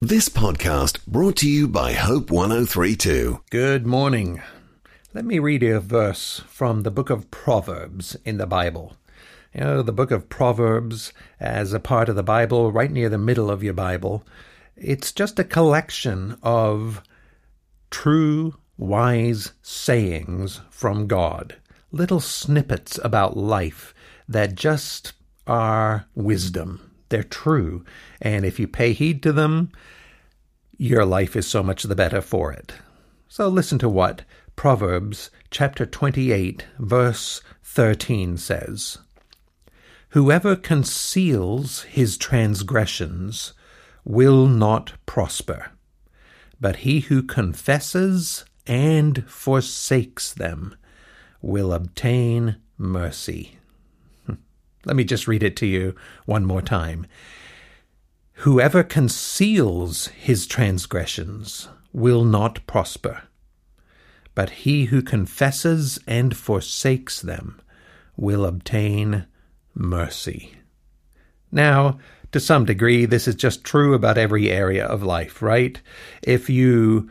This podcast brought to you by Hope 103.2. Good morning. Let me read you a verse from the book of Proverbs in the Bible. You know, the book of Proverbs, as a part of the Bible, right near the middle of your Bible, it's just a collection of true, wise sayings from God. Little snippets about life that just are wisdom. They're true, and if you pay heed to them, your life is so much the better for it. So listen to what Proverbs chapter 28, verse 13 says. Whoever conceals his transgressions will not prosper, but he who confesses and forsakes them will obtain mercy. Let me just read it to you one more time. Whoever conceals his transgressions will not prosper, but he who confesses and forsakes them will obtain mercy. Now, to some degree, this is just true about every area of life, right? If you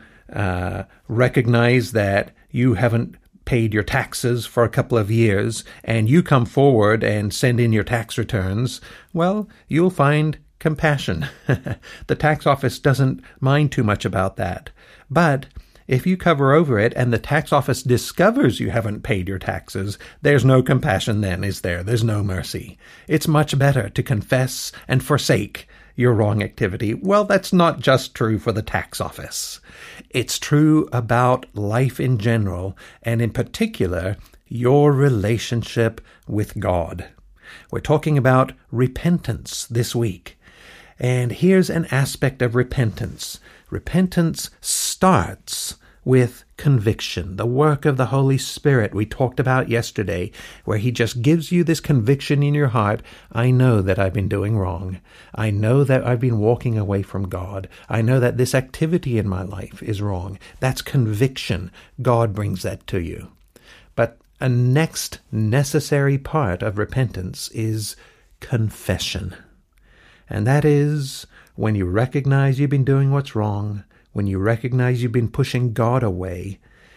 recognize that you haven't paid your taxes for a couple of years, and you come forward and send in your tax returns, well, you'll find compassion. The tax office doesn't mind too much about that. But if you cover over it and the tax office discovers you haven't paid your taxes, there's no compassion then, is there? There's no mercy. It's much better to confess and forsake your wrong activity. Well, that's not just true for the tax office. It's true about life in general, and in particular, your relationship with God. We're talking about repentance this week. And here's an aspect of repentance. Repentance starts with conviction, the work of the Holy Spirit we talked about yesterday, where He just gives you this conviction in your heart. I know that I've been doing wrong. I know that I've been walking away from God. I know that this activity in my life is wrong. That's conviction. God brings that to you. But a next necessary part of repentance is confession. And that is when you recognize you've been doing what's wrong, when you recognize you've been pushing God away,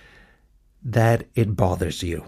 that it bothers you.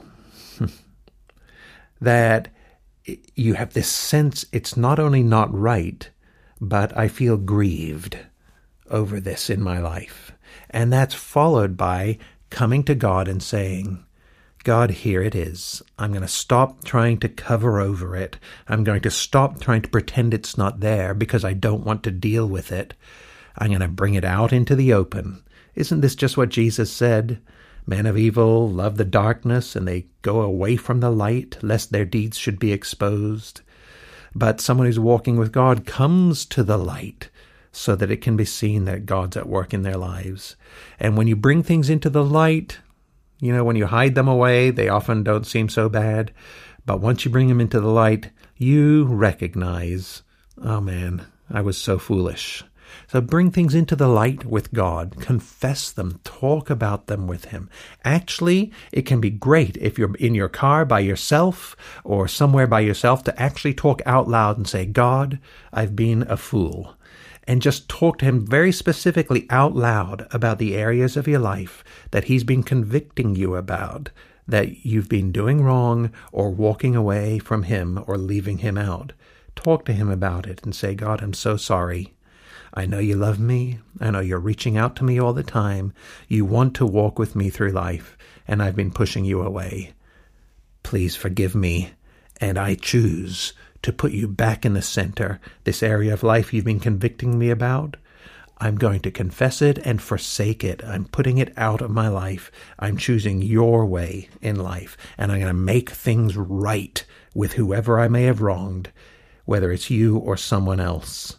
That you have this sense it's not only not right, but I feel grieved over this in my life. And that's followed by coming to God and saying, God, here it is. I'm going to stop trying to cover over it. I'm going to stop trying to pretend it's not there because I don't want to deal with it. I'm going to bring it out into the open. Isn't this just what Jesus said? Men of evil love the darkness, and they go away from the light, lest their deeds should be exposed. But someone who's walking with God comes to the light so that it can be seen that God's at work in their lives. And when you bring things into the light, you know, when you hide them away, they often don't seem so bad. But once you bring them into the light, you recognize, oh man, I was so foolish. So bring things into the light with God. Confess them. Talk about them with Him. Actually, it can be great if you're in your car by yourself or somewhere by yourself to actually talk out loud and say, God, I've been a fool. And just talk to Him very specifically out loud about the areas of your life that He's been convicting you about, that you've been doing wrong or walking away from Him or leaving Him out. Talk to Him about it and say, God, I'm so sorry. I know you love me. I know you're reaching out to me all the time. You want to walk with me through life, and I've been pushing you away. Please forgive me, and I choose to put you back in the center, this area of life you've been convicting me about. I'm going to confess it and forsake it. I'm putting it out of my life. I'm choosing your way in life, and I'm going to make things right with whoever I may have wronged, whether it's you or someone else.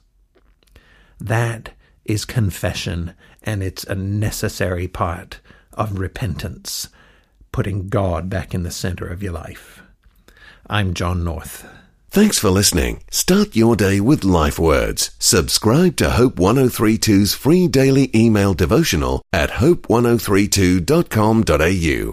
That is confession, and it's a necessary part of repentance, putting God back in the center of your life. I'm John North. Thanks for listening. Start your day with Life Words. Subscribe to Hope 103.2's free daily email devotional at hope1032.com.au.